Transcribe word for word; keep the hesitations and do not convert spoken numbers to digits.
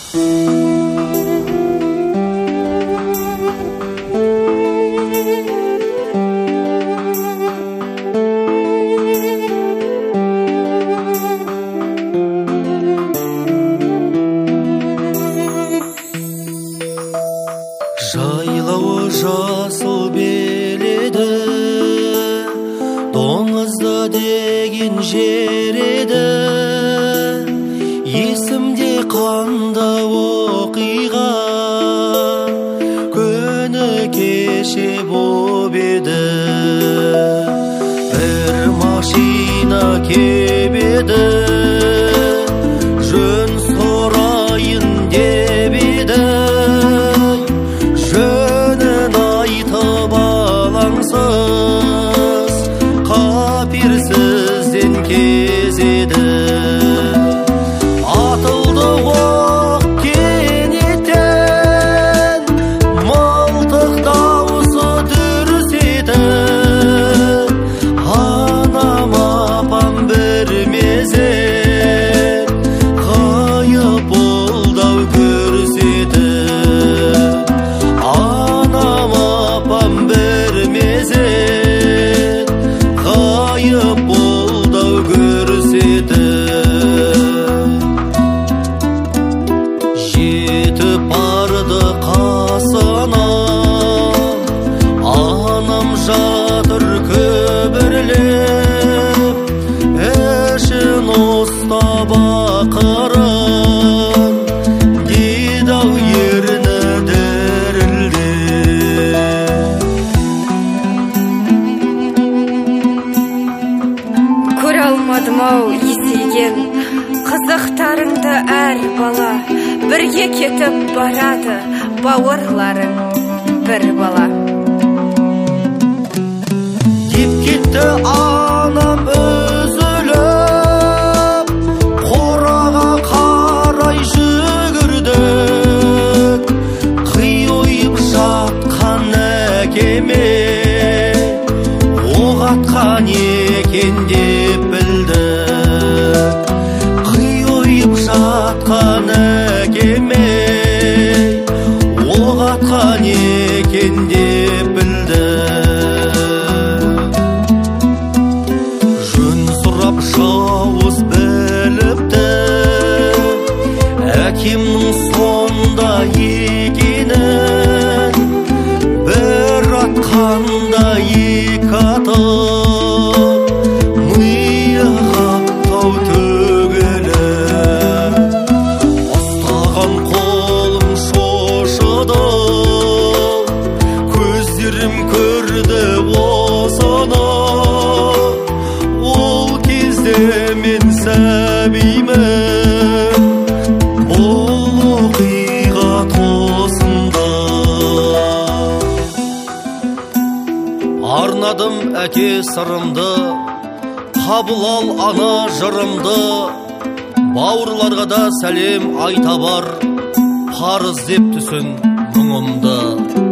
Жайлауы жасыл беледі, доңызды деген жер еді. Есімде қанда оқиға, күні кеше боп еді. Бір машина кеп еді, жөн сұрайын деп еді. Жөнін айтып алаңсыз, қаперсізден кезеді. Атылды оқ кенеттен, мылтық дауысы дүрс етіп. Анам апам бір мезет қайып болды-ау көрсетіп. Анам апам бір мезет қайып болды-ау көрсетіп. Жетіп барды қасына, анам жатыр күбірлеп. Ішін ұстап ақырын, деді-ау ерні дірілдеп. Көре алмадым-ау есейген қызықтарыңды әр бала. Бірге кетіп барады бауырларың бір бала. Деп кетті анам үзіліп, қораға қарай жүгірдік. Қиойып жатқан әкеме оқ атқан екен деп білдік. Қиойып жатқан әкеме оқ атқан екен деп білдік. Жөн сұрап жауыз біліпті, әкемнің сонда екенін. Бір атқанда екі атып, миы қаптау төгіліп. Ұстаған қолым шошыды, көздерім көрді осыны. Ол кезде мен сәбимін, бұл оқиға тосында. Арнадым әке сырымды, қабыл ал ана жырымды. Бауырларға да сәлем айта бар, парыз деп түсін мұңымды.